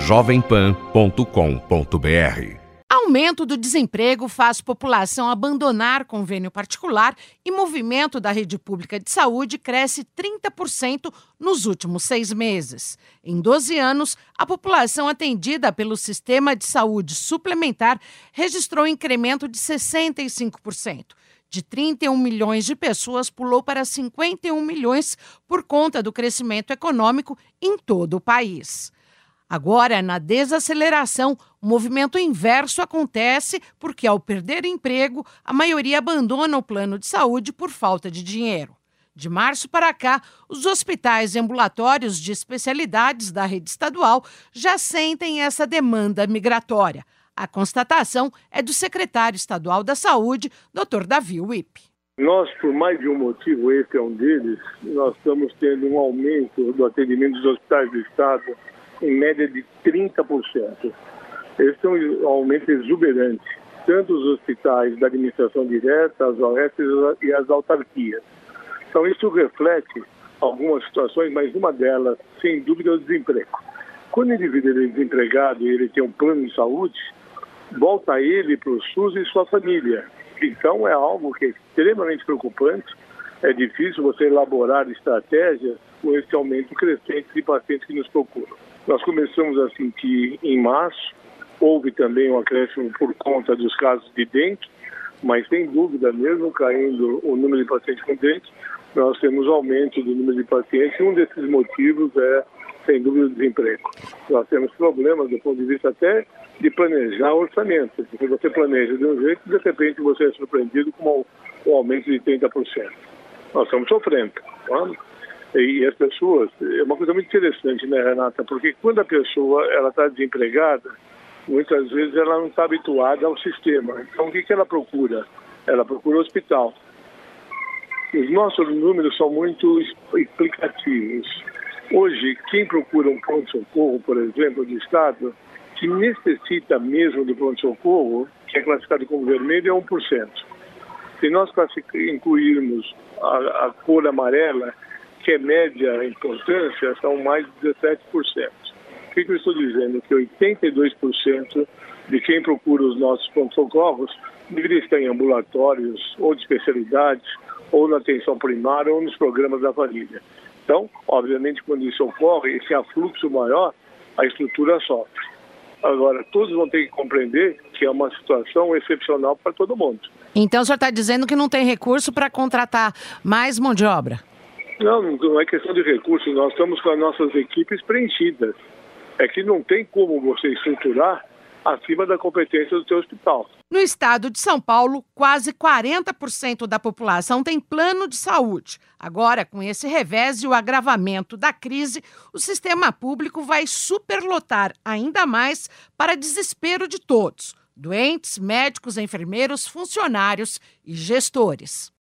jovempan.com.br. Aumento do desemprego faz população abandonar convênio particular e movimento da rede pública de saúde cresce 30% nos últimos 6 meses. Em 12 anos, a população atendida pelo sistema de saúde suplementar registrou incremento de 65%. De 31 milhões de pessoas, pulou para 51 milhões por conta do crescimento econômico em todo o país. Agora, na desaceleração, o movimento inverso acontece porque, ao perder emprego, a maioria abandona o plano de saúde por falta de dinheiro. De março para cá, os hospitais e ambulatórios de especialidades da rede estadual já sentem essa demanda migratória. A constatação é do secretário estadual da Saúde, Dr. Davi Wipp. Nós, por mais de um motivo, esse é um deles, nós estamos tendo um aumento do atendimento dos hospitais do estado em média de 30%. Esse é um aumento exuberante, tanto os hospitais da administração direta, as OS e as autarquias. Então, isso reflete algumas situações, mas uma delas, sem dúvida, é o desemprego. Quando o indivíduo é desempregado e ele tem um plano de saúde, volta ele para o SUS e sua família. Então, é algo que é extremamente preocupante. É difícil você elaborar estratégias com esse aumento crescente de pacientes que nos procuram. Nós começamos a sentir em março, houve também um acréscimo por conta dos casos de dengue, mas sem dúvida, mesmo caindo o número de pacientes com dengue, nós temos aumento do número de pacientes e um desses motivos é, sem dúvida, o desemprego. Nós temos problemas do ponto de vista até de planejar o orçamento. Porque você planeja de um jeito e de repente você é surpreendido com um aumento de 30%. Nós estamos sofrendo. Tá? E as pessoas, é uma coisa muito interessante, né, Renata? Porque quando a pessoa está desempregada, muitas vezes ela não está habituada ao sistema. Então, o que ela procura? Ela procura o hospital. Os nossos números são muito explicativos. Hoje, quem procura um pronto-socorro, por exemplo, do Estado, que necessita mesmo do pronto-socorro, que é classificado como vermelho, é 1%. Se nós incluirmos a cor amarela, que é média importância, são mais de 17%. O que eu estou dizendo? Que 82% de quem procura os nossos pronto-socorros deveria estar em ambulatórios ou de especialidades, ou na atenção primária, ou nos programas da família. Então, obviamente, quando isso ocorre, esse afluxo maior, a estrutura sofre. Agora, todos vão ter que compreender que é uma situação excepcional para todo mundo. Então, o senhor está dizendo que não tem recurso para contratar mais mão de obra? Não é questão de recursos, nós estamos com as nossas equipes preenchidas. É que não tem como você estruturar acima da competência do seu hospital. No estado de São Paulo, quase 40% da população tem plano de saúde. Agora, com esse revés e o agravamento da crise, o sistema público vai superlotar ainda mais para desespero de todos: doentes, médicos, enfermeiros, funcionários e gestores.